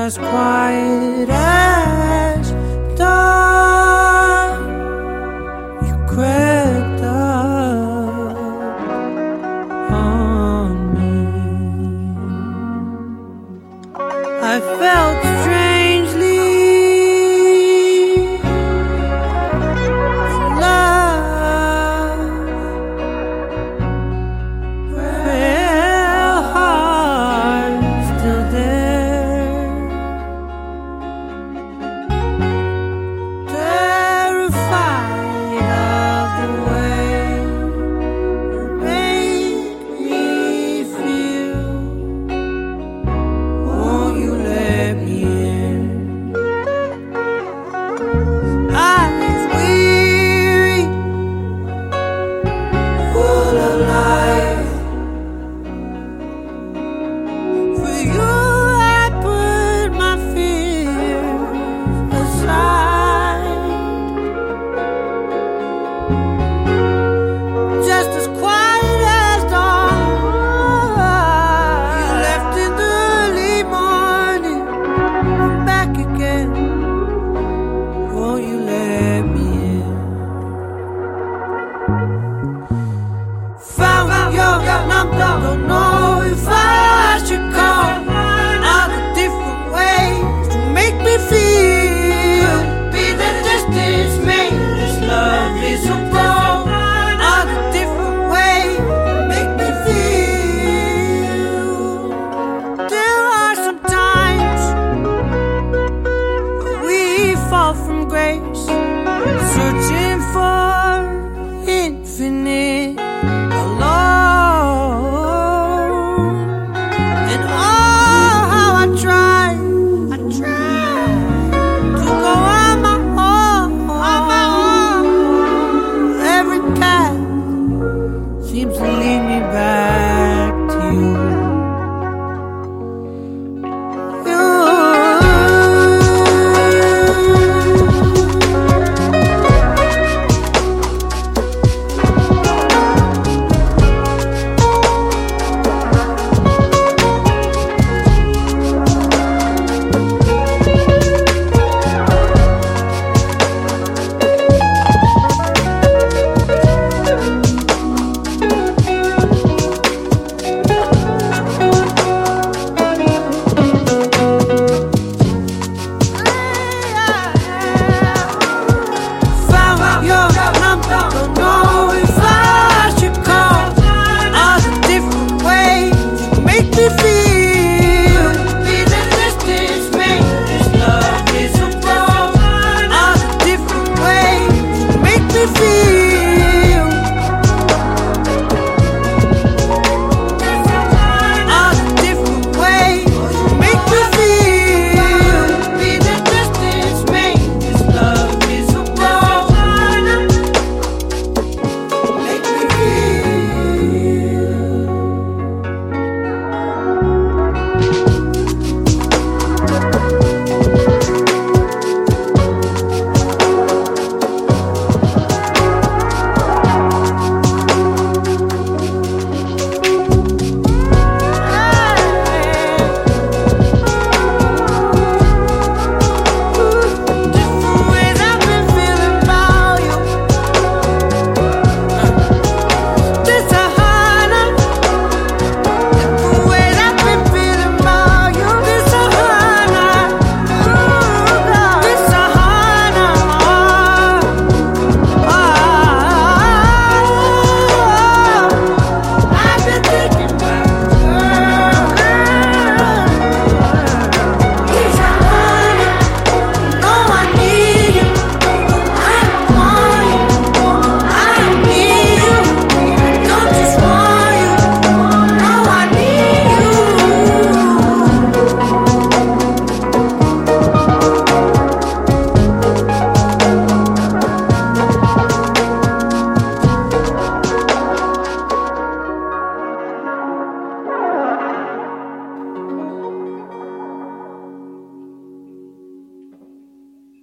as quiet as dawn. You crept up on me. I felt strangely in love. Frail heart still there, terrified of the way you make me feel. Won't you let me in? I was weary, full of life. For you I put my fears aside. Just as quiet as dawn, you left in the early morning, I'm back again. Won't you let me in? Found your number, don't know if I should call. All the different ways to make me feel. Be the distance made this love is so cold. All the different ways to make me feel. There are some times we fall from grace, searching for infinite alone. And oh, how I try to go on my own. Every path seems to lead me back to you.